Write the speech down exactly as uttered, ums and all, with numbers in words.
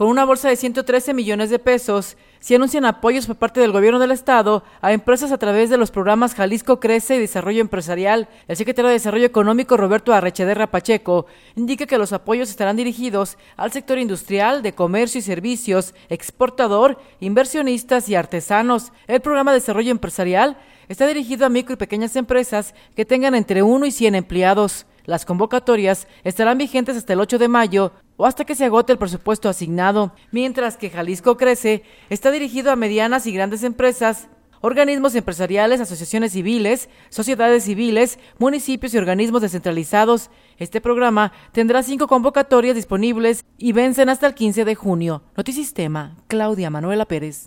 Con una bolsa de ciento trece millones de pesos, se anuncian apoyos por parte del gobierno del estado a empresas a través de los programas Jalisco Crece y Desarrollo Empresarial. El secretario de Desarrollo Económico, Roberto Arrechederra Pacheco, indica que los apoyos estarán dirigidos al sector industrial, de comercio y servicios, exportador, inversionistas y artesanos. El programa de Desarrollo Empresarial está dirigido a micro y pequeñas empresas que tengan entre uno y cien empleados. Las convocatorias estarán vigentes hasta el ocho de mayo o hasta que se agote el presupuesto asignado, mientras que Jalisco Crece está dirigido a medianas y grandes empresas, organismos empresariales, asociaciones civiles, sociedades civiles, municipios y organismos descentralizados. Este programa tendrá cinco convocatorias disponibles y vencen hasta el quince de junio. Notisistema, Claudia Manuela Pérez.